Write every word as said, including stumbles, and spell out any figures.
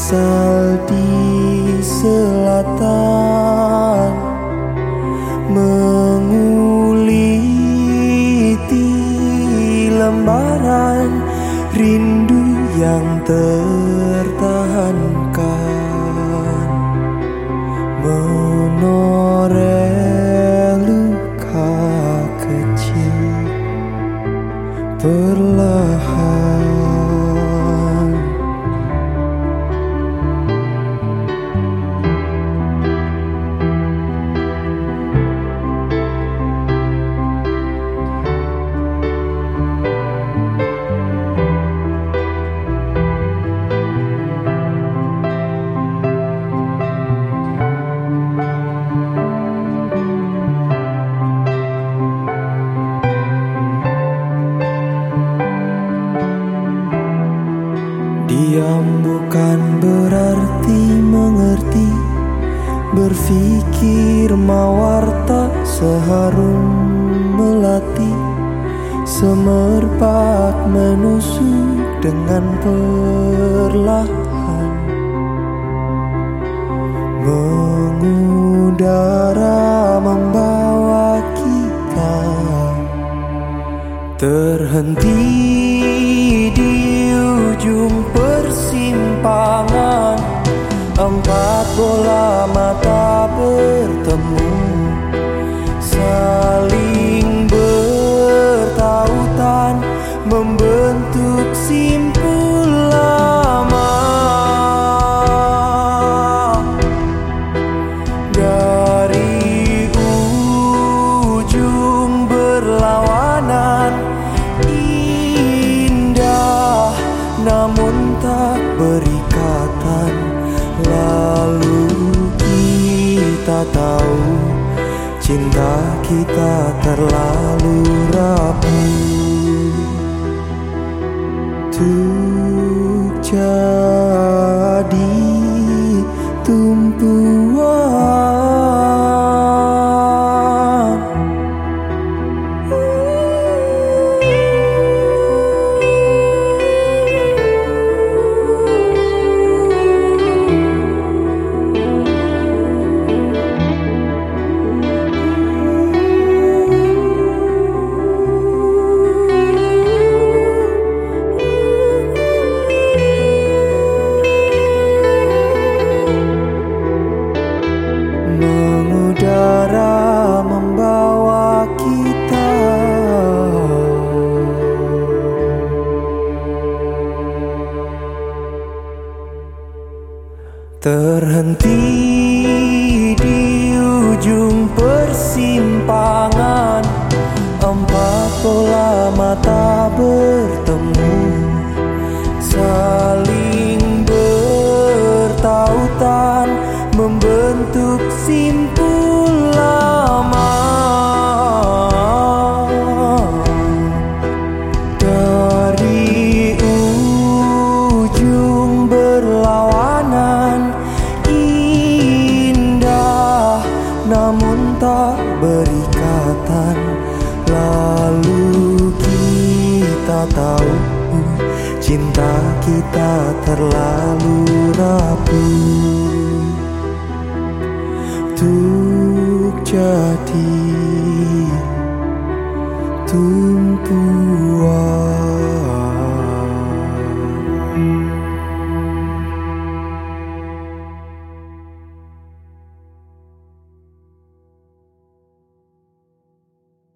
asal di selatan, menguliti lembaran rindu yang tertahankan, menoreh luka kecil perlahan. Diam bukan berarti mengerti, berpikir mawarta seharum melati, semerbak menusuk dengan perlahan, mengudara membawa kita terhenti di ujung persimpangan. Empat bola mata bertemu, saling bertautan, membentuk simpul lama. Dari ujung berlawanan, indah namun tak berikatan. Lalu kita tahu cinta kita terlalu rapuh untuk jadi tumpuan. Mengudara membawa kita terhenti di ujung persimpangan. Empat bola mata bertemu, saling bertautan, membentuk simpul lama. Dari ujung berlawanan, indah namun tak berikatan. Lalu kita tahu cinta kita terlalu rapuh untuk jadi tumpuan.